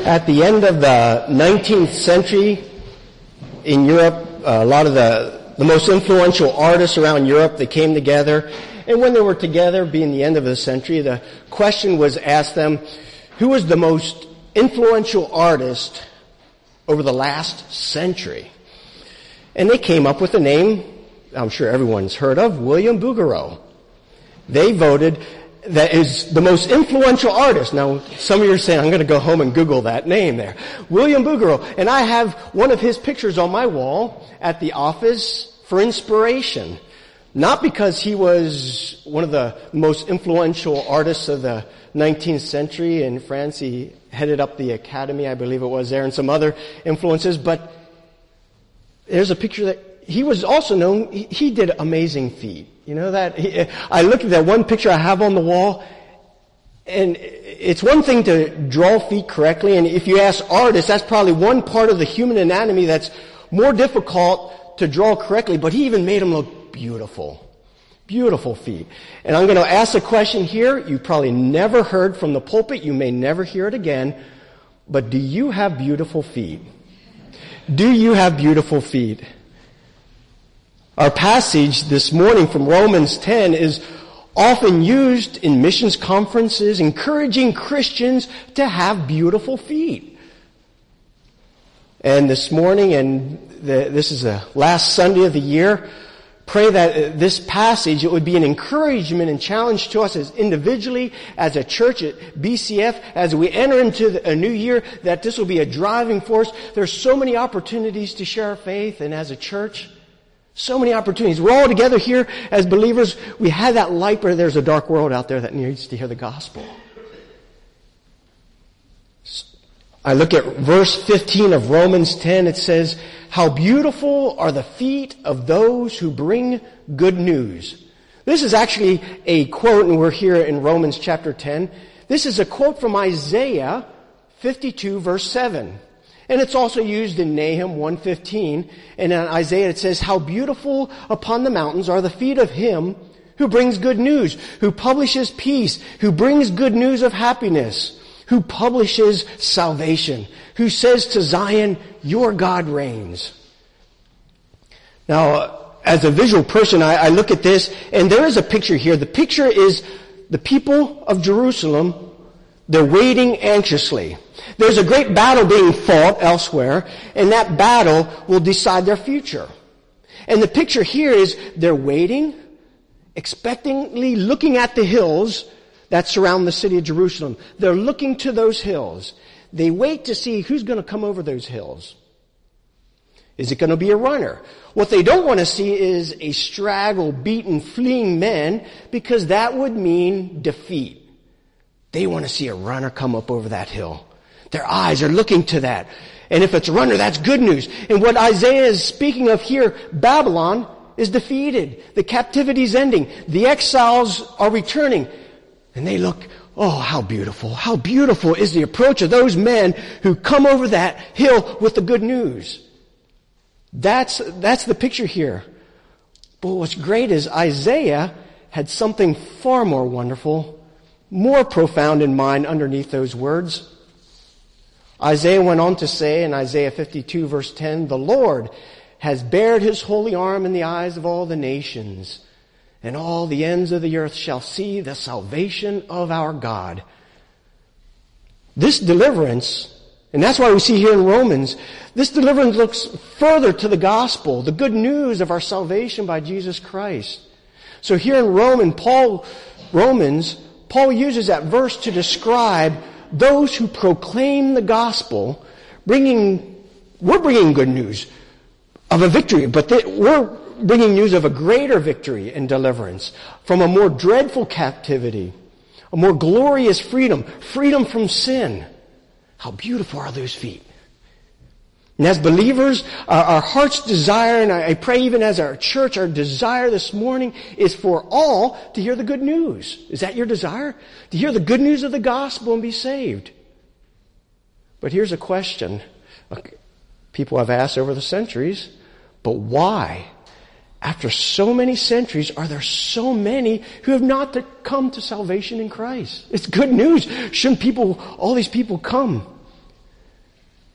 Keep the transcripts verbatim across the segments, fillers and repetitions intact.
At the end of the nineteenth century in Europe, a lot of the, the most influential artists around Europe, they came together. And when they were together, being the end of the century, the question was asked them, who was the most influential artist over the last century? And they came up with a name I'm sure everyone's heard of, William Bouguereau. They voted that is the most influential artist. Now, some of you are saying, I'm going to go home and Google that name there. William Bouguereau. And I have one of his pictures on my wall at the office for inspiration. Not because he was one of the most influential artists of the nineteenth century in France. He headed up the academy, I believe it was there, and some other influences. But there's a picture that he was also known, he, he did amazing feat. You know that? He, I look at that one picture I have on the wall, and it's one thing to draw feet correctly, and if you ask artists, that's probably one part of the human anatomy that's more difficult to draw correctly, but he even made them look beautiful. Beautiful feet. And I'm going to ask a question here you probably never heard from the pulpit, you may never hear it again, but do you have beautiful feet? Do you have beautiful feet? Our passage this morning from Romans ten is often used in missions conferences, encouraging Christians to have beautiful feet. And this morning, and the, this is the last Sunday of the year, pray that this passage, it would be an encouragement and challenge to us as individually, as a church at B C F, as we enter into a new year, that this will be a driving force. There's so many opportunities to share our faith, and as a church, so many opportunities. We're all together here as believers. We have that light, but there's a dark world out there that needs to hear the gospel. I look at verse fifteen of Romans ten. It says, how beautiful are the feet of those who bring good news. This is actually a quote, and we're here in Romans chapter ten. This is a quote from Isaiah fifty-two verse seven. And it's also used in Nahum one fifteen. And in Isaiah it says, how beautiful upon the mountains are the feet of him who brings good news, who publishes peace, who brings good news of happiness, who publishes salvation, who says to Zion, your God reigns. Now, as a visual person, I, I look at this, and there is a picture here. The picture is the people of Jerusalem. They're waiting anxiously. There's a great battle being fought elsewhere, and that battle will decide their future. And the picture here is they're waiting, expectantly looking at the hills that surround the city of Jerusalem. They're looking to those hills. They wait to see who's going to come over those hills. Is it going to be a runner? What they don't want to see is a straggle, beaten, fleeing men, because that would mean defeat. They want to see a runner come up over that hill. Their eyes are looking to that. And if it's a runner, that's good news. And what Isaiah is speaking of here, Babylon is defeated. The captivity is ending. The exiles are returning. And they look, oh, how beautiful. How beautiful is the approach of those men who come over that hill with the good news. That's, that's the picture here. But what's great is Isaiah had something far more wonderful, more profound in mind underneath those words. Isaiah went on to say in Isaiah fifty-two verse ten, the Lord has bared his holy arm in the eyes of all the nations, and all the ends of the earth shall see the salvation of our God. This deliverance, and that's why we see here in Romans, this deliverance looks further to the gospel, the good news of our salvation by Jesus Christ. So here in Roman, Paul, Romans, Paul uses that verse to describe those who proclaim the gospel, bringing, we're bringing good news of a victory, but they, we're bringing news of a greater victory and deliverance from a more dreadful captivity, a more glorious freedom, freedom from sin. How beautiful are those feet? And as believers, our, our heart's desire, and I, I pray even as our church, our desire this morning is for all to hear the good news. Is that your desire? To hear the good news of the gospel and be saved. But here's a question people have asked over the centuries, but why? After so many centuries, are there so many who have not come to salvation in Christ? It's good news. Shouldn't people, all these people come?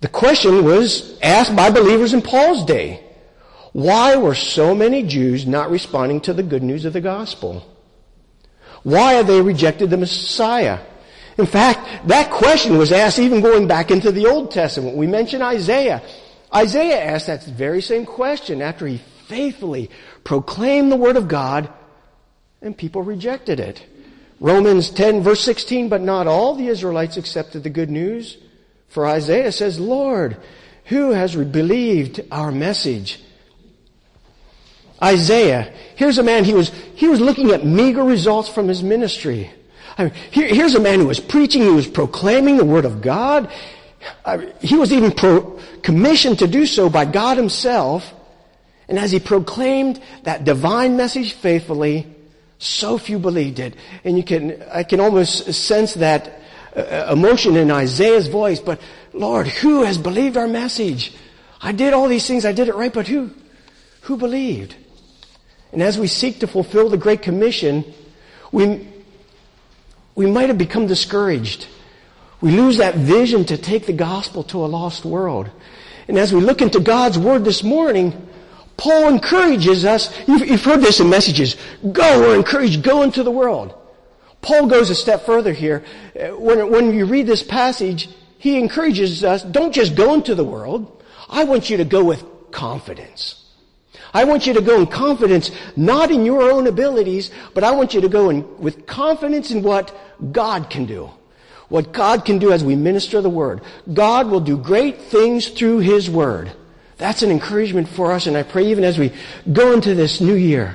The question was asked by believers in Paul's day. Why were so many Jews not responding to the good news of the gospel? Why have they rejected the Messiah? In fact, that question was asked even going back into the Old Testament. We mentioned Isaiah. Isaiah asked that very same question after he faithfully proclaimed the word of God, and people rejected it. Romans ten verse sixteen, but not all the Israelites accepted the good news. For Isaiah says, Lord, who has believed our message? Isaiah, here's a man, he was, he was looking at meager results from his ministry. I mean, here, here's a man who was preaching, he was proclaiming the word of God. I mean, he was even pro, commissioned to do so by God himself. And as he proclaimed that divine message faithfully, so few believed it. And you can, I can almost sense that uh, emotion in Isaiah's voice. But Lord, who has believed our message? I did all these things, I did it right, but who, who believed? And as we seek to fulfill the Great Commission, we, we might have become discouraged. We lose that vision to take the gospel to a lost world. And as we look into God's Word this morning, Paul encourages us. You've, you've heard this in messages. Go, we're encouraged, go into the world. Paul goes a step further here. When, when you read this passage, he encourages us, don't just go into the world. I want you to go with confidence. I want you to go in confidence, not in your own abilities, but I want you to go in with confidence in what God can do. What God can do as we minister the Word. God will do great things through His Word. That's an encouragement for us, and I pray even as we go into this new year.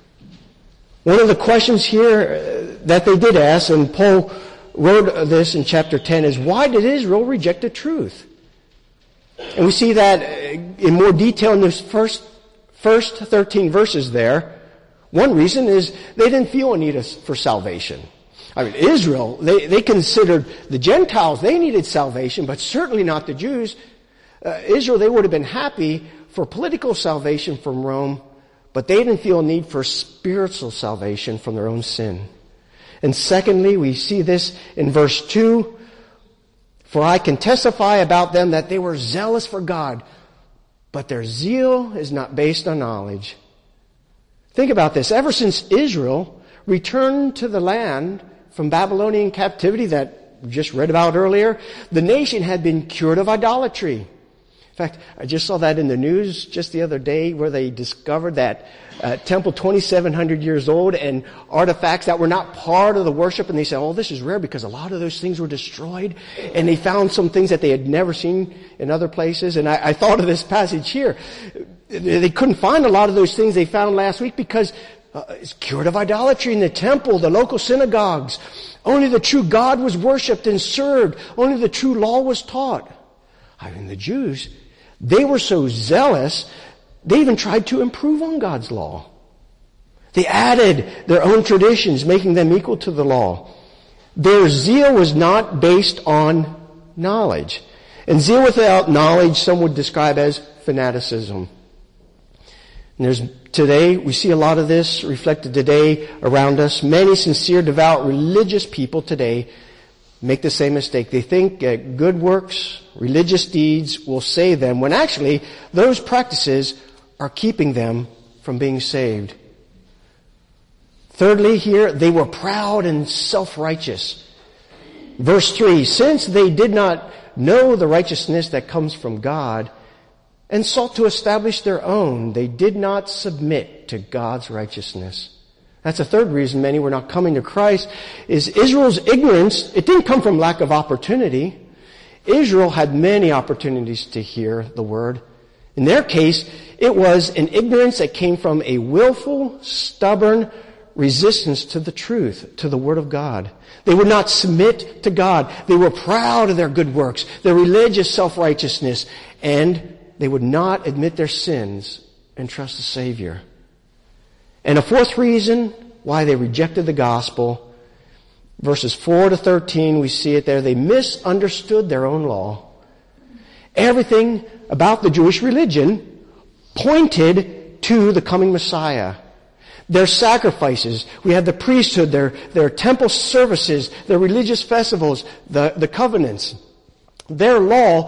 One of the questions here that they did ask, and Paul wrote this in chapter ten, is why did Israel reject the truth? And we see that in more detail in those first, first thirteen verses there. One reason is they didn't feel a need for salvation. I mean, Israel, they, they considered the Gentiles, they needed salvation, but certainly not the Jews. Uh, Israel, they would have been happy for political salvation from Rome, but they didn't feel a need for spiritual salvation from their own sin. And secondly, we see this in verse two, for I can testify about them that they were zealous for God, but their zeal is not based on knowledge. Think about this. Ever since Israel returned to the land from Babylonian captivity that we just read about earlier, the nation had been cured of idolatry. In fact, I just saw that in the news just the other day where they discovered that uh, temple twenty-seven hundred years old and artifacts that were not part of the worship. And they said, oh, this is rare because a lot of those things were destroyed. And they found some things that they had never seen in other places. And I, I thought of this passage here. They couldn't find a lot of those things they found last week because uh, it's cured of idolatry in the temple, the local synagogues. Only the true God was worshipped and served. Only the true law was taught. I mean, the Jews, they were so zealous, they even tried to improve on God's law. They added their own traditions, making them equal to the law. Their zeal was not based on knowledge. And zeal without knowledge, some would describe as fanaticism. And there's, today, we see a lot of this reflected today around us. Many sincere, devout, religious people today make the same mistake. They think uh, good works, religious deeds will save them, when actually those practices are keeping them from being saved. Thirdly, here, they were proud and self-righteous. Verse three, since they did not know the righteousness that comes from God and sought to establish their own, they did not submit to God's righteousness. That's a third reason many were not coming to Christ, is Israel's ignorance. It didn't come from lack of opportunity. Israel had many opportunities to hear the word. In their case, it was an ignorance that came from a willful, stubborn resistance to the truth, to the word of God. They would not submit to God. They were proud of their good works, their religious self-righteousness, and they would not admit their sins and trust the Savior. And a fourth reason why they rejected the gospel, verses four to thirteen, we see it there. They misunderstood their own law. Everything about the Jewish religion pointed to the coming Messiah. Their sacrifices, we had the priesthood, their, their temple services, their religious festivals, the, the covenants. Their law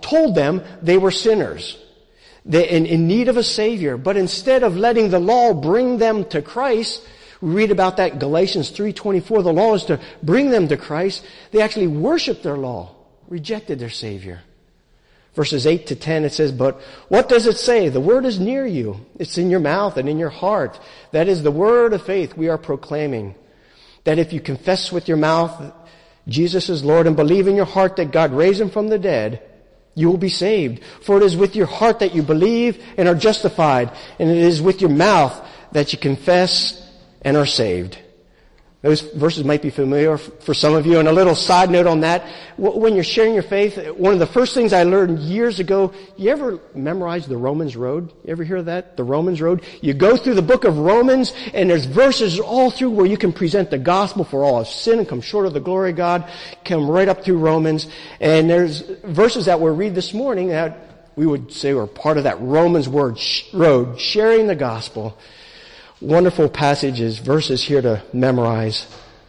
told them they were sinners, they in, in need of a Savior. But instead of letting the law bring them to Christ, we read about that in Galatians three twenty-four, the law is to bring them to Christ. They actually worshiped their law, rejected their Savior. Verses eight to ten, it says, but what does it say? The word is near you. It's in your mouth and in your heart. That is the word of faith we are proclaiming. That if you confess with your mouth Jesus is Lord and believe in your heart that God raised him from the dead, you will be saved. For it is with your heart that you believe and are justified, and it is with your mouth that you confess and are saved. Those verses might be familiar for some of you. And a little side note on that, when you're sharing your faith, one of the first things I learned years ago, you ever memorize the Romans Road? You ever hear of that? The Romans Road? You go through the book of Romans, and there's verses all through where you can present the gospel for all of sin and come short of the glory of God, come right up through Romans. And there's verses that we'll read this morning that we would say were part of that Romans word, road, sharing the gospel. Wonderful passages, verses here to memorize.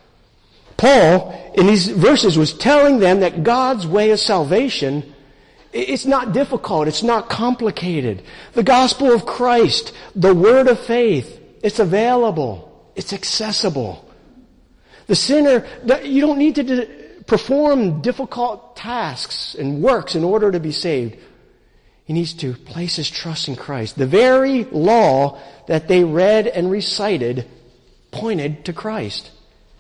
Paul, in these verses, was telling them that God's way of salvation, it's not difficult, it's not complicated. The gospel of Christ, the word of faith, it's available, it's accessible. The sinner, you don't need to perform difficult tasks and works in order to be saved. He needs to place his trust in Christ. The very law that they read and recited pointed to Christ.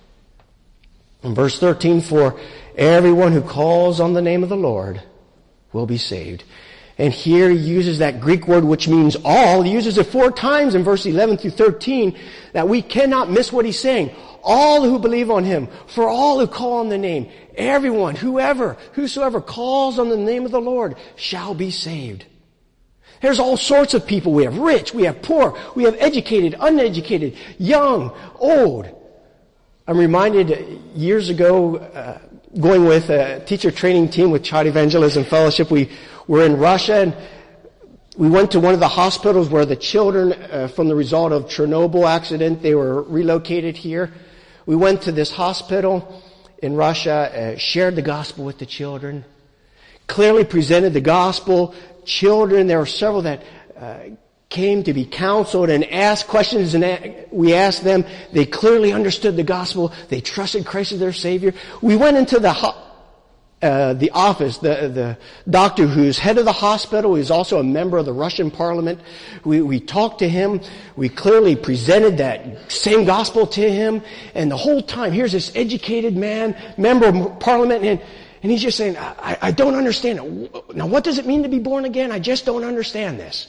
In verse thirteen, for everyone who calls on the name of the Lord will be saved. And here he uses that Greek word which means all. He uses it four times in verse eleven through thirteen, that we cannot miss what he's saying. All who believe on him, for all who call on the name, everyone, whoever, whosoever calls on the name of the Lord shall be saved. There's all sorts of people. We have rich, we have poor, we have educated, uneducated, young, old. I'm reminded years ago, uh, going with a teacher training team with Child Evangelism Fellowship, we were in Russia, and we went to one of the hospitals where the children, uh, from the result of Chernobyl accident, they were relocated here. We went to this hospital in Russia, uh, shared the gospel with the children, clearly presented the gospel. Children, there were several that uh, came to be counseled and asked questions, and we asked them. They clearly understood the gospel. They trusted Christ as their Savior. We went into the ho- uh, the office, the the doctor who's head of the hospital. He's also a member of the Russian parliament. We we talked to him. We clearly presented that same gospel to him. And the whole time, here's this educated man, member of parliament, and and he's just saying, I, I don't understand it. Now, what does it mean to be born again? I just don't understand this.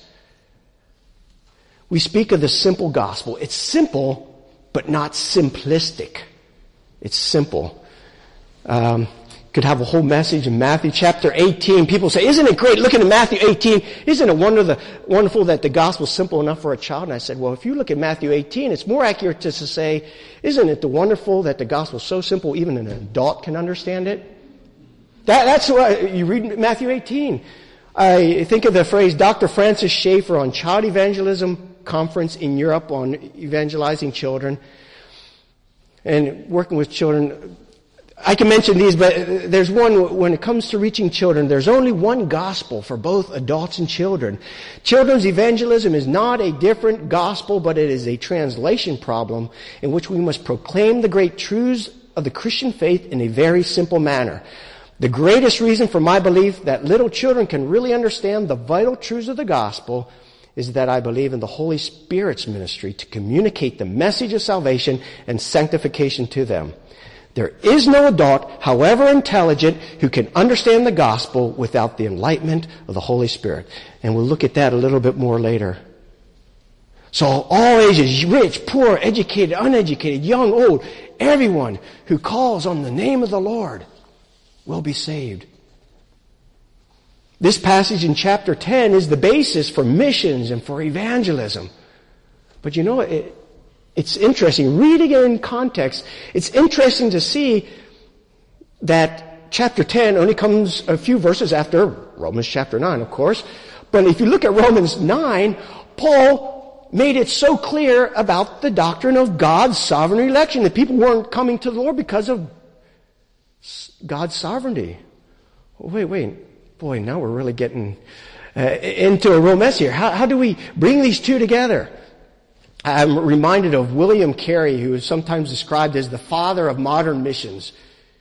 We speak of the simple gospel. It's simple, but not simplistic. It's simple. Um, could have a whole message in Matthew chapter eighteen. People say, isn't it great looking at Matthew eighteen? Isn't it wonder the, wonderful that the gospel is simple enough for a child? And I said, well, if you look at Matthew eighteen, it's more accurate to say, isn't it the wonderful that the gospel is so simple even an adult can understand it? That, that's what you read Matthew eighteen. I think of the phrase Doctor Francis Schaeffer on Child Evangelism Conference in Europe on evangelizing children and working with children. I can mention these, but there's one, when it comes to reaching children, there's only one gospel for both adults and children. Children's evangelism is not a different gospel, but it is a translation problem in which we must proclaim the great truths of the Christian faith in a very simple manner. The greatest reason for my belief that little children can really understand the vital truths of the gospel is that I believe in the Holy Spirit's ministry to communicate the message of salvation and sanctification to them. There is no adult, however intelligent, who can understand the gospel without the enlightenment of the Holy Spirit. And we'll look at that a little bit more later. So all ages, rich, poor, educated, uneducated, young, old, everyone who calls on the name of the Lord will be saved. This passage in chapter ten is the basis for missions and for evangelism. But you know, it, it's interesting. Reading it in context, it's interesting to see that chapter ten only comes a few verses after Romans chapter nine, of course. But if you look at Romans nine, Paul made it so clear about the doctrine of God's sovereign election that people weren't coming to the Lord because of God's sovereignty. Wait, wait. boy, now we're really getting uh, into a real mess here. How, how do we bring these two together? I'm reminded of William Carey, who is sometimes described as the father of modern missions.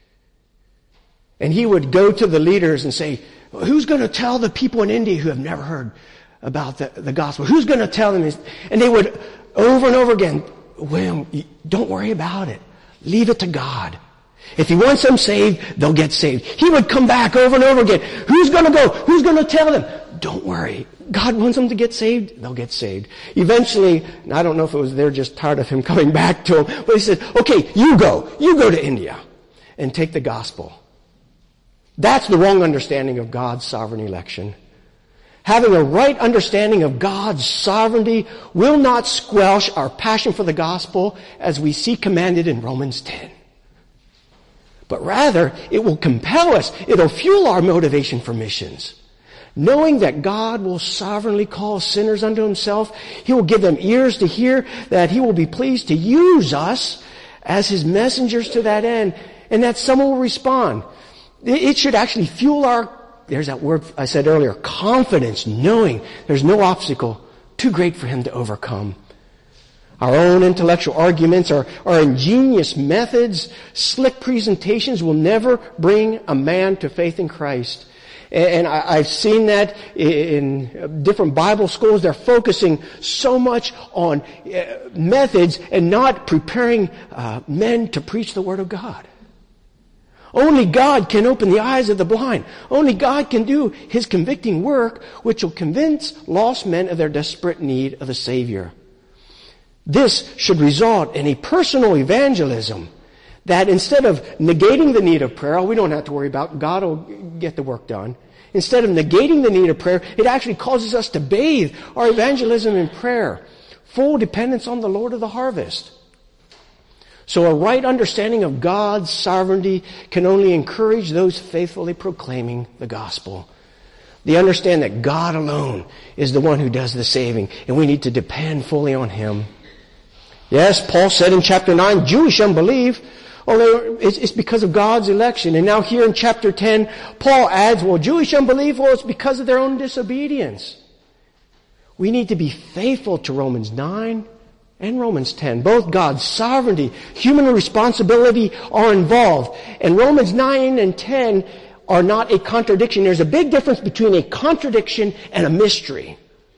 And he would go to the leaders and say, who's going to tell the people in India who have never heard about the, the gospel? Who's going to tell them? And they would, over and over again, William, don't worry about it. Leave it to God. If He wants them saved, they'll get saved. He would come back over and over again. Who's going to go? Who's going to tell them? Don't worry. God wants them to get saved, they'll get saved. Eventually, and I don't know if it was they're just tired of him coming back to them, but he said, okay, you go. You go to India and take the gospel. That's the wrong understanding of God's sovereign election. Having a right understanding of God's sovereignty will not squelch our passion for the gospel as we see commanded in Romans ten. But rather, it will compel us. It'll fuel our motivation for missions. Knowing that God will sovereignly call sinners unto Himself, He will give them ears to hear, that He will be pleased to use us as His messengers to that end, and that someone will respond. It should actually fuel our, there's that word I said earlier, confidence, knowing there's no obstacle too great for Him to overcome. Our own intellectual arguments, our, our ingenious methods, slick presentations will never bring a man to faith in Christ. And I've seen that in different Bible schools. They're focusing so much on methods and not preparing uh, men to preach the Word of God. Only God can open the eyes of the blind. Only God can do His convicting work, which will convince lost men of their desperate need of a Savior. This should result in a personal evangelism that instead of negating the need of prayer, oh, we don't have to worry about, God will get the work done. Instead of negating the need of prayer, it actually causes us to bathe our evangelism in prayer. Full dependence on the Lord of the harvest. So a right understanding of God's sovereignty can only encourage those faithfully proclaiming the gospel. They understand that God alone is the one who does the saving, and we need to depend fully on Him. Yes, Paul said in chapter nine, Jewish unbelief, oh, it's because of God's election. And now here in chapter ten, Paul adds, well, Jewish unbelief, well, it's because of their own disobedience. We need to be faithful to Romans nine and Romans ten. Both God's sovereignty, human responsibility are involved. And Romans nine and ten are not a contradiction. There's a big difference between a contradiction and a mystery.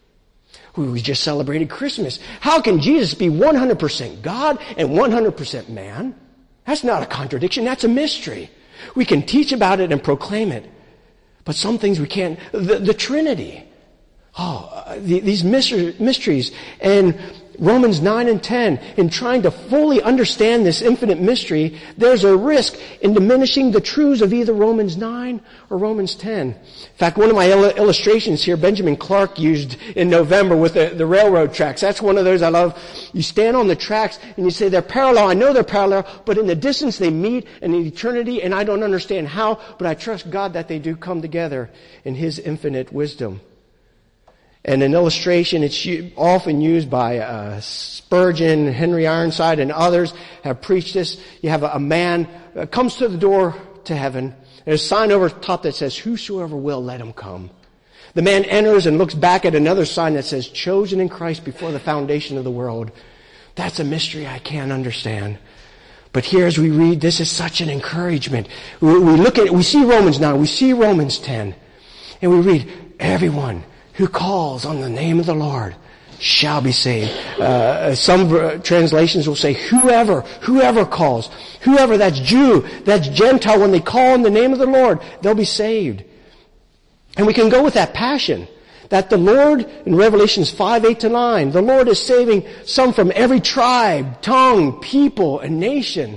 We just celebrated Christmas. How can Jesus be one hundred percent God and one hundred percent man? That's not a contradiction. That's a mystery. We can teach about it and proclaim it. But some things we can't. The, the Trinity. Oh, uh, the, these mysteries. And Romans nine and ten, in trying to fully understand this infinite mystery, there's a risk in diminishing the truths of either Romans nine or Romans ten. In fact, one of my il- illustrations here, Benjamin Clark used in November with the, the railroad tracks. That's one of those I love. You stand on the tracks and you say they're parallel. I know they're parallel, but in the distance they meet in eternity, and I don't understand how, but I trust God that they do come together in His infinite wisdom. And an illustration, it's often used by uh, Spurgeon, Henry Ironside, and others have preached this. You have a, a man uh, comes to the door to heaven. There's a sign over top that says, whosoever will, let him come. The man enters and looks back at another sign that says, chosen in Christ before the foundation of the world. That's a mystery I can't understand. But here as we read, this is such an encouragement. We, we look at it, we see Romans nine, we see Romans ten, and we read, everyone who calls on the name of the Lord shall be saved. Uh, some translations will say, whoever, whoever calls, whoever, that's Jew, that's Gentile, when they call on the name of the Lord, they'll be saved. And we can go with that passion, that the Lord, in Revelations five, eight to nine, the Lord is saving some from every tribe, tongue, people, and nation.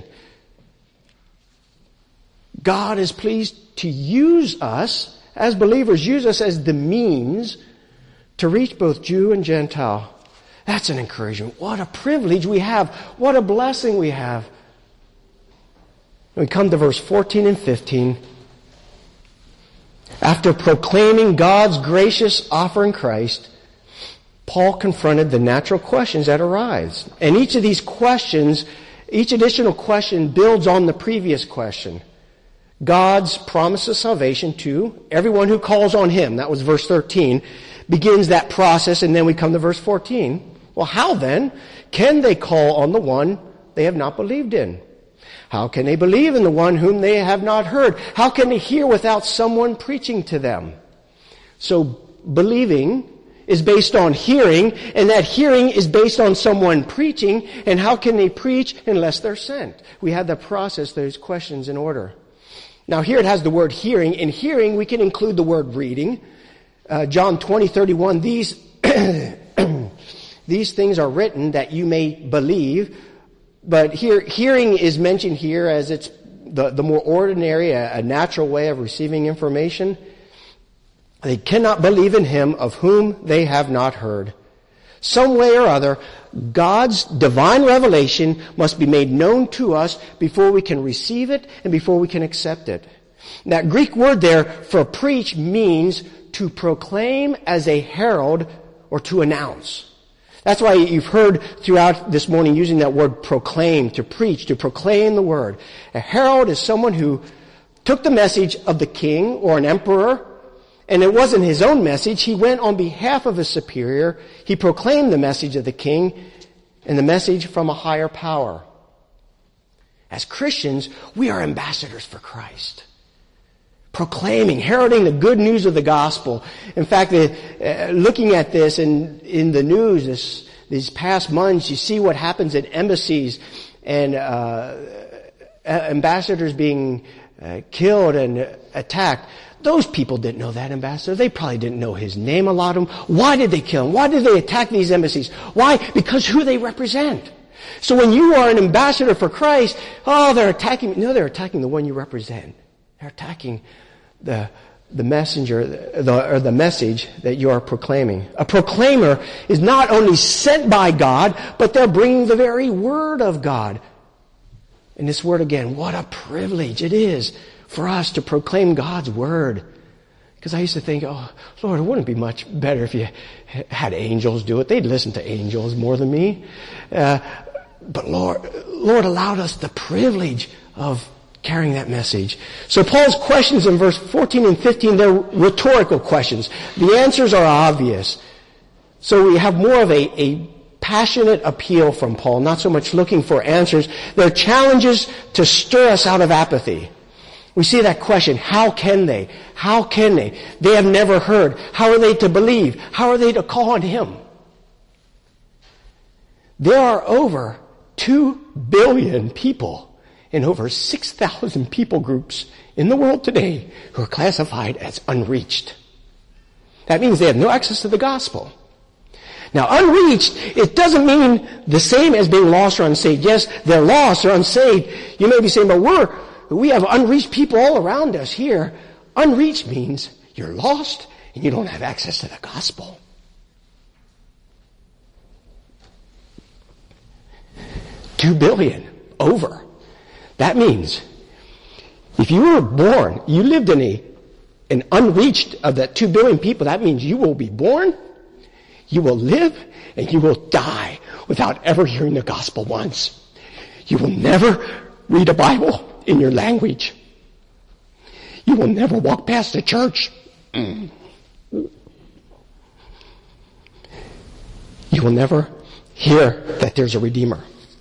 God is pleased to use us as believers, use us as the means to reach both Jew and Gentile. That's an encouragement. What a privilege we have. What a blessing we have. We come to verse fourteen and fifteen. After proclaiming God's gracious offer in Christ, Paul confronted the natural questions that arise. And each of these questions, each additional question builds on the previous question. God's promise of salvation to everyone who calls on Him. That was verse thirteen. Begins that process, and then we come to verse fourteen. Well, how then can they call on the one they have not believed in? How can they believe in the one whom they have not heard? How can they hear without someone preaching to them? So believing is based on hearing, and that hearing is based on someone preaching, and how can they preach unless they're sent? We had to process those questions in order. Now here it has the word hearing. In hearing, we can include the word reading. Uh, John twenty thirty-one, these, these things are written that you may believe. But here, hearing is mentioned here as it's the, the more ordinary, a, a natural way of receiving information. They cannot believe in Him of whom they have not heard. Some way or other, God's divine revelation must be made known to us before we can receive it and before we can accept it. That Greek word there for preach means to proclaim as a herald or to announce. That's why you've heard throughout this morning using that word proclaim, to preach, to proclaim the word. A herald is someone who took the message of the king or an emperor, and it wasn't his own message. He went on behalf of his superior. He proclaimed the message of the king and the message from a higher power. As Christians, we are ambassadors for Christ. Proclaiming, heralding the good news of the gospel. In fact, uh, looking at this in, in the news this, these past months, you see what happens at embassies and uh, ambassadors being uh, killed and attacked. Those people didn't know that ambassador. They probably didn't know his name, a lot of them. Why did they kill him? Why did they attack these embassies? Why? Because who they represent. So when you are an ambassador for Christ, oh, they're attacking. No, they're attacking the one you represent. They're attacking the the messenger, the, or the message that you are proclaiming. A proclaimer is not only sent by God, but they're bringing the very word of God. And this word again, what a privilege it is for us to proclaim God's word. Because I used to think, oh, Lord, it wouldn't be much better if you had angels do it. They'd listen to angels more than me. Uh, but Lord, Lord allowed us the privilege of carrying that message. So Paul's questions in verse fourteen and fifteen, they're rhetorical questions. The answers are obvious. So we have more of a, a passionate appeal from Paul, not so much looking for answers. They're challenges to stir us out of apathy. We see that question, how can they? How can they? They have never heard. How are they to believe? How are they to call on Him? There are over two billion people in over six thousand people groups in the world today who are classified as unreached. That means they have no access to the gospel. Now, unreached, it doesn't mean the same as being lost or unsaved. Yes, they're lost or unsaved. You may be saying, but we're, we have unreached people all around us here. Unreached means you're lost and you don't have access to the gospel. Two billion, over. That means if you were born, you lived in a an unreached of that two billion people, that means you will be born, you will live, and you will die without ever hearing the gospel once. You will never read a Bible in your language. You will never walk past a church. Mm. You will never hear that there's a Redeemer.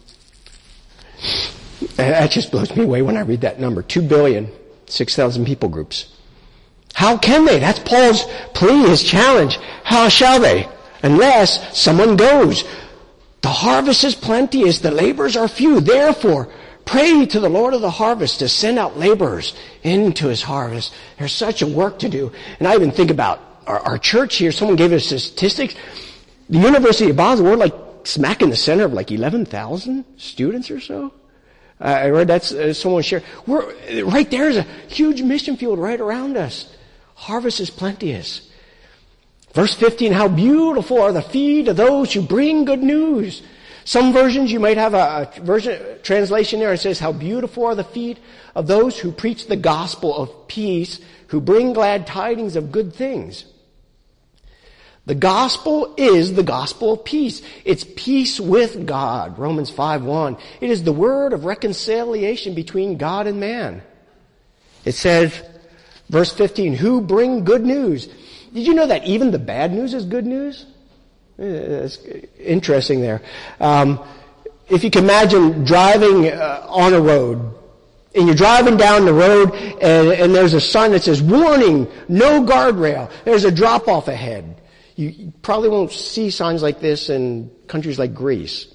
That just blows me away when I read that number. Two billion, six thousand people groups. How can they? That's Paul's plea, his challenge. How shall they? Unless someone goes. The harvest is plenteous, the laborers are few. Therefore, pray to the Lord of the harvest to send out laborers into His harvest. There's such a work to do. And I even think about our, our church here. Someone gave us statistics. The University of Basel, we're like smack in the center of like eleven thousand students or so. Uh, I read that's uh, someone shared. We're right there is a huge mission field right around us. Harvest is plenteous. Verse fifteen, how beautiful are the feet of those who bring good news. Some versions you might have a, a version translation there. It says, how beautiful are the feet of those who preach the gospel of peace, who bring glad tidings of good things. The gospel is the gospel of peace. It's peace with God. Romans five one. It is the word of reconciliation between God and man. It says, verse fifteen, who bring good news. Did you know that even the bad news is good news? It's interesting there. Um, if you can imagine driving uh, on a road, and you're driving down the road, and, and there's a sign that says, warning, no guardrail. There's a drop-off ahead. You, you probably won't see signs like this in countries like Greece.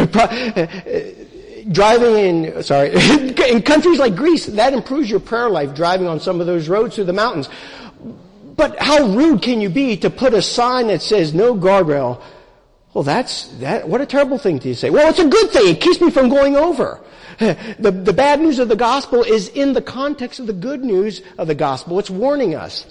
Driving in, sorry, in countries like Greece, that improves your prayer life, driving on some of those roads through the mountains. But how rude can you be to put a sign that says no guardrail? Well, that's, that, what a terrible thing to say. Well, it's a good thing. It keeps me from going over. The, the bad news of the gospel is in the context of the good news of the gospel. It's warning us.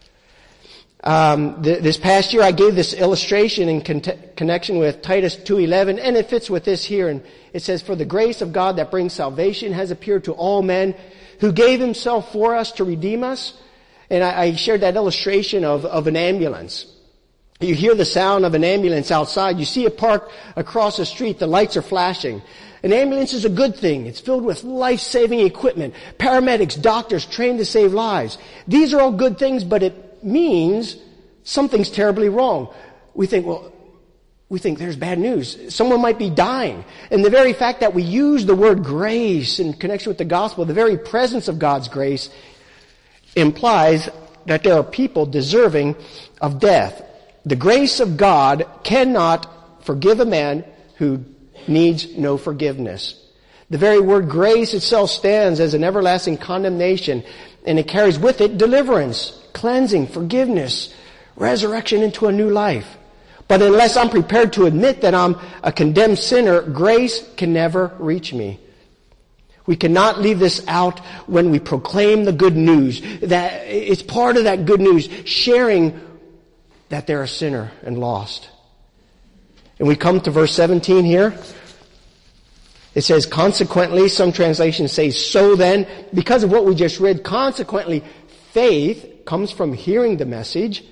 Um, th- this past year I gave this illustration in con- connection with Titus two eleven, and it fits with this here. And it says, for the grace of God that brings salvation has appeared to all men, who gave himself for us to redeem us. And I, I shared that illustration of, of an ambulance. You hear the sound of an ambulance outside. You see it parked across the street. The lights are flashing. An ambulance is a good thing. It's filled with life-saving equipment. Paramedics, doctors trained to save lives. These are all good things, but it means something's terribly wrong. We think, well, we think there's bad news. Someone might be dying. And the very fact that we use the word grace in connection with the gospel, the very presence of God's grace, implies that there are people deserving of death. The grace of God cannot forgive a man who needs no forgiveness. The very word grace itself stands as an everlasting condemnation, and it carries with it deliverance, cleansing, forgiveness, resurrection into a new life. But unless I'm prepared to admit that I'm a condemned sinner, grace can never reach me. We cannot leave this out when we proclaim the good news. That it's part of that good news, sharing that they're a sinner and lost. And we come to verse seventeen here. It says, consequently, some translations say, so then, because of what we just read, consequently, faith comes from hearing the message.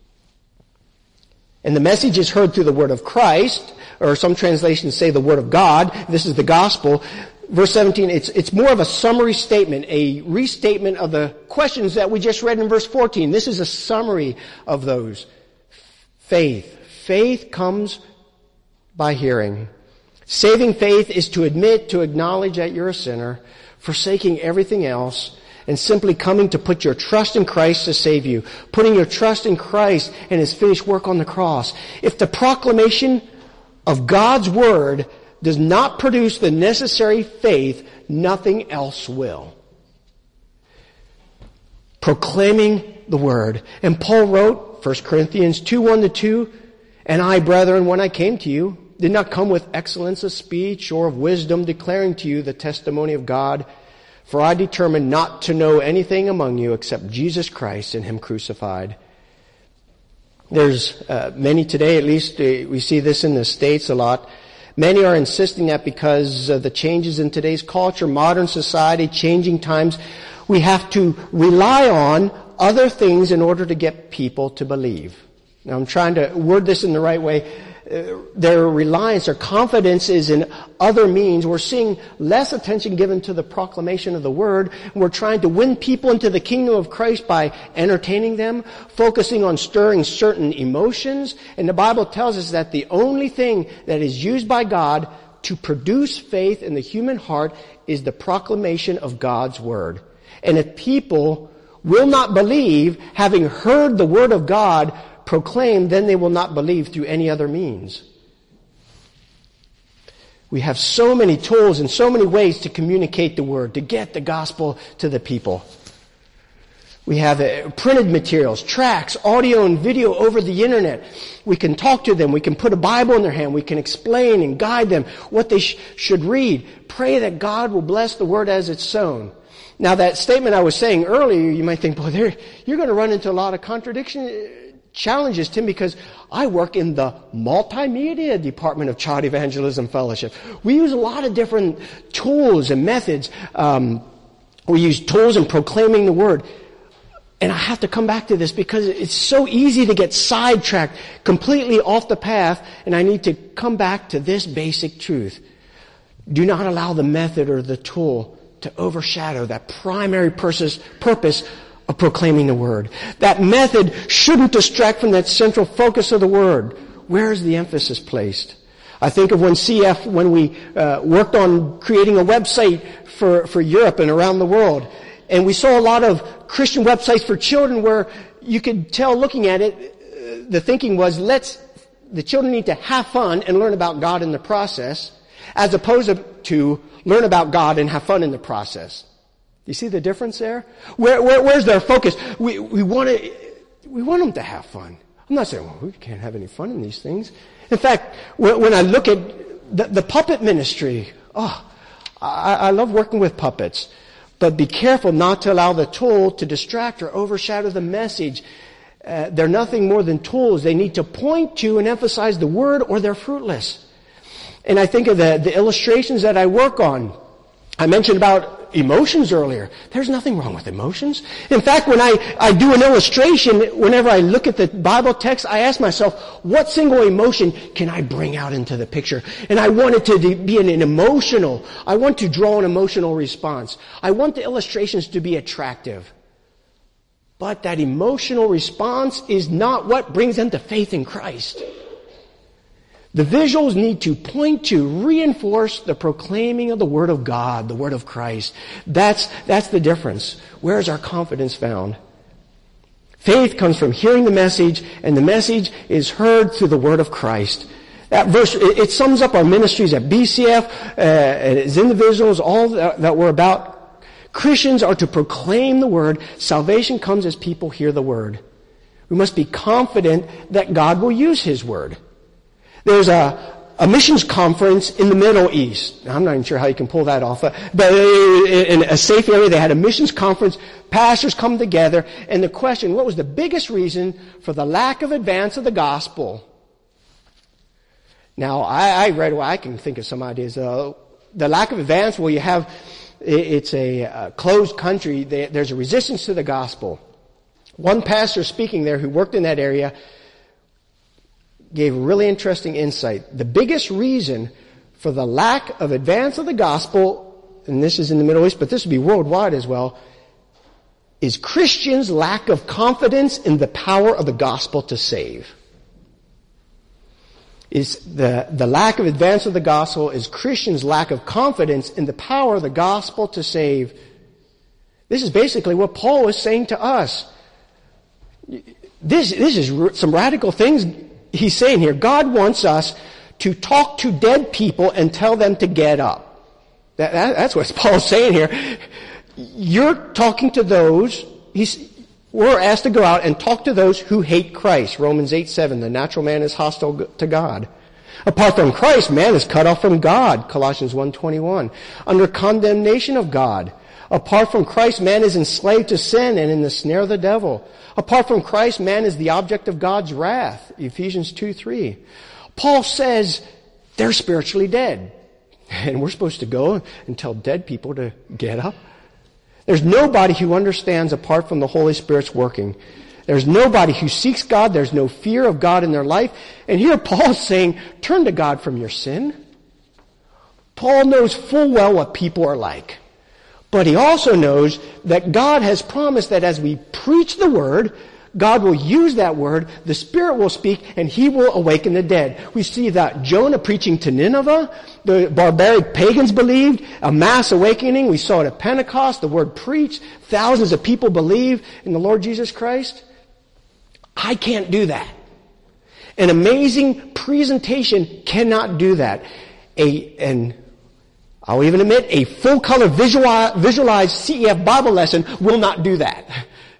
And the message is heard through the word of Christ, or some translations say the word of God. This is the gospel. Verse seventeen, it's, it's more of a summary statement, a restatement of the questions that we just read in verse fourteen. This is a summary of those. Faith. Faith comes by hearing. Saving faith is to admit, to acknowledge that you're a sinner, forsaking everything else, and simply coming to put your trust in Christ to save you. Putting your trust in Christ and His finished work on the cross. If the proclamation of God's Word does not produce the necessary faith, nothing else will. Proclaiming the Word. And Paul wrote, First Corinthians two, one to two, and I, brethren, when I came to you, did not come with excellence of speech or of wisdom, declaring to you the testimony of God. For I determined not to know anything among you except Jesus Christ and Him crucified. There's uh, many today, at least uh, we see this in the States a lot. Many are insisting that because of the changes in today's culture, modern society, changing times, we have to rely on other things in order to get people to believe. Now I'm trying to word this in the right way. Uh, their reliance, their confidence is in other means. We're seeing less attention given to the proclamation of the Word. We're trying to win people into the kingdom of Christ by entertaining them, focusing on stirring certain emotions. And the Bible tells us that the only thing that is used by God to produce faith in the human heart is the proclamation of God's Word. And if people will not believe, having heard the Word of God proclaimed, then they will not believe through any other means. We have so many tools and so many ways to communicate the Word, to get the gospel to the people. We have uh, printed materials, tracts, audio and video over the internet. We can talk to them. We can put a Bible in their hand. We can explain and guide them what they sh- should read. Pray that God will bless the Word as it's sown. Now that statement I was saying earlier, you might think, boy, there, you're going to run into a lot of contradiction. Challenges, Tim, because I work in the multimedia department of Child Evangelism Fellowship. We use a lot of different tools and methods. Um, we use tools in proclaiming the Word. And I have to come back to this because it's so easy to get sidetracked, completely off the path, and I need to come back to this basic truth. Do not allow the method or the tool to overshadow that primary purpose, purpose of proclaiming the Word. That method shouldn't distract from that central focus of the Word. Where is the emphasis placed? I think of when C F, when we uh, worked on creating a website for, for Europe and around the world. And we saw a lot of Christian websites for children where you could tell looking at it, uh, the thinking was, let's, the children need to have fun and learn about God in the process, as opposed to learn about God and have fun in the process. You see the difference there? Where, where, where's their focus? We, we want to, we want them to have fun. I'm not saying, well, we can't have any fun in these things. In fact, when, when I look at the, the puppet ministry, oh, I, I love working with puppets. But be careful not to allow the tool to distract or overshadow the message. Uh, they're nothing more than tools. They need to point to and emphasize the Word, or they're fruitless. And I think of the, the illustrations that I work on. I mentioned about emotions earlier. There's nothing wrong with emotions. In fact, when I, I do an illustration, whenever I look at the Bible text, I ask myself, what single emotion can I bring out into the picture? And I want it to be an, an emotional, I want to draw an emotional response. I want the illustrations to be attractive. But that emotional response is not what brings them to faith in Christ. The visuals need to point to, reinforce the proclaiming of the Word of God, the Word of Christ. That's, that's the difference. Where is our confidence found? Faith comes from hearing the message, and the message is heard through the Word of Christ. That verse, it, it sums up our ministries at B C F, uh, as individuals, all that, that we're about. Christians are to proclaim the Word. Salvation comes as people hear the Word. We must be confident that God will use His Word. There's a, a missions conference in the Middle East. Now, I'm not even sure how you can pull that off. But in a safe area, they had a missions conference. Pastors come together. And the question, what was the biggest reason for the lack of advance of the gospel? Now, I, I right away, I can think of some ideas. Uh, the lack of advance, well, you have, it's a, a closed country. There's a resistance to the gospel. One pastor speaking there who worked in that area gave a really interesting insight. The biggest reason for the lack of advance of the gospel, and this is in the Middle East, but this would be worldwide as well, is Christians' lack of confidence in the power of the gospel to save. Is the, the lack of advance of the gospel is Christians' lack of confidence in the power of the gospel to save. This is basically what Paul is saying to us. This, this is some radical things he's saying here. God wants us to talk to dead people and tell them to get up. That, that, that's what Paul's saying here. You're talking to those, he's, we're asked to go out and talk to those who hate Christ. Romans eight seven, the natural man is hostile to God. Apart from Christ, man is cut off from God. Colossians one twenty-one. Under condemnation of God. Apart from Christ, man is enslaved to sin and in the snare of the devil. Apart from Christ, man is the object of God's wrath. Ephesians two three. Paul says they're spiritually dead. And we're supposed to go and tell dead people to get up. There's nobody who understands apart from the Holy Spirit's working. There's nobody who seeks God. There's no fear of God in their life. And here Paul's saying, turn to God from your sin. Paul knows full well what people are like. But he also knows that God has promised that as we preach the Word, God will use that Word, the Spirit will speak, and He will awaken the dead. We see that Jonah preaching to Nineveh, the barbaric pagans believed, a mass awakening. We saw it at Pentecost, the Word preached, thousands of people believe in the Lord Jesus Christ. I can't do that. An amazing presentation cannot do that. A, and I'll even admit, a full-color visualized C E F Bible lesson will not do that.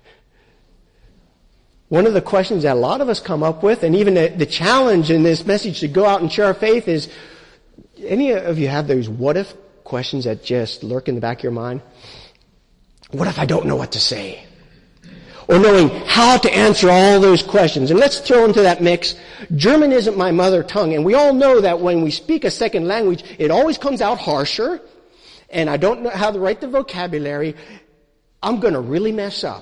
One of the questions that a lot of us come up with, and even the, the challenge in this message to go out and share our faith is, any of you have those what-if questions that just lurk in the back of your mind? What if I don't know what to say? Or knowing how to answer all those questions. And let's throw into that mix, German isn't my mother tongue. And we all know that when we speak a second language, it always comes out harsher. And I don't know how to write the vocabulary. I'm going to really mess up.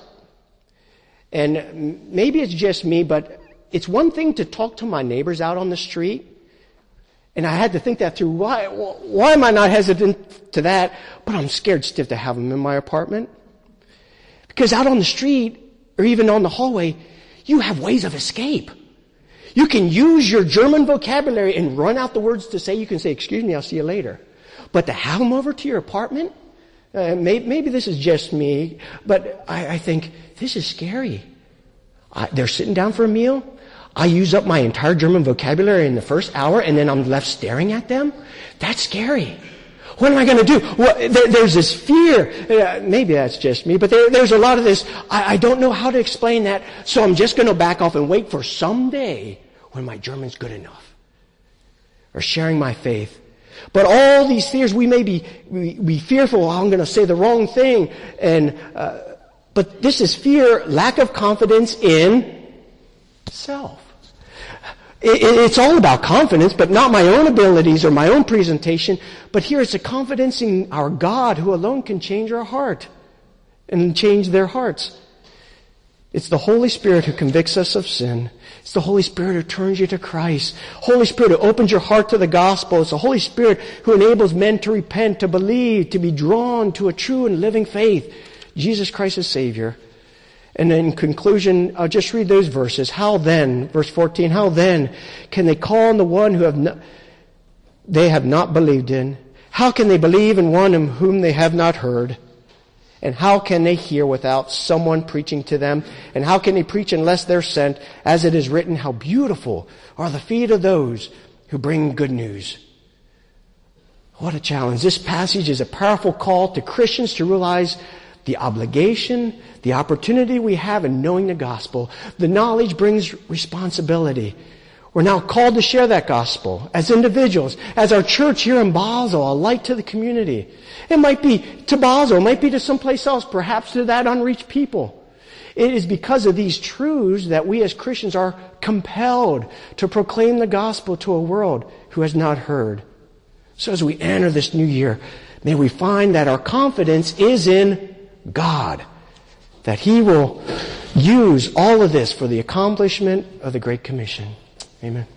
And maybe it's just me, but it's one thing to talk to my neighbors out on the street. And I had to think that through. Why, why am I not hesitant to that? But I'm scared stiff to have them in my apartment. Because out on the street, or even on the hallway, you have ways of escape. You can use your German vocabulary and run out the words to say. You can say, excuse me, I'll see you later. But to have them over to your apartment, uh, maybe, maybe this is just me, but I, I think this is scary. I, they're sitting down for a meal. I use up my entire German vocabulary in the first hour, and then I'm left staring at them. That's scary. What am I going to do? Well, there, there's this fear. Uh, maybe that's just me, but there, there's a lot of this. I, I don't know how to explain that, so I'm just going to back off and wait for someday when my German's good enough. Or sharing my faith. But all these fears, we may be, we, be fearful, oh, I'm going to say the wrong thing. And, uh, but this is fear, lack of confidence in self. It, it, it's all about confidence, but not my own abilities or my own presentation. But here it's a confidence in our God who alone can change our heart and change their hearts. It's the Holy Spirit who convicts us of sin. It's the Holy Spirit who turns you to Christ. Holy Spirit who opens your heart to the gospel. It's the Holy Spirit who enables men to repent, to believe, to be drawn to a true and living faith. Jesus Christ is Savior. And in conclusion, I'll just read those verses. How then, verse fourteen, how then can they call on the one who have not, they have not believed in? How can they believe in one in whom they have not heard? And how can they hear without someone preaching to them? And how can they preach unless they're sent? As it is written, how beautiful are the feet of those who bring good news. What a challenge. This passage is a powerful call to Christians to realize the obligation, the opportunity we have in knowing the gospel. The knowledge brings responsibility. We're now called to share that gospel as individuals, as our church here in Basel, a light to the community. It might be to Basel, it might be to someplace else, perhaps to that unreached people. It is because of these truths that we as Christians are compelled to proclaim the gospel to a world who has not heard. So as we enter this new year, may we find that our confidence is in God, that He will use all of this for the accomplishment of the Great Commission. Amen.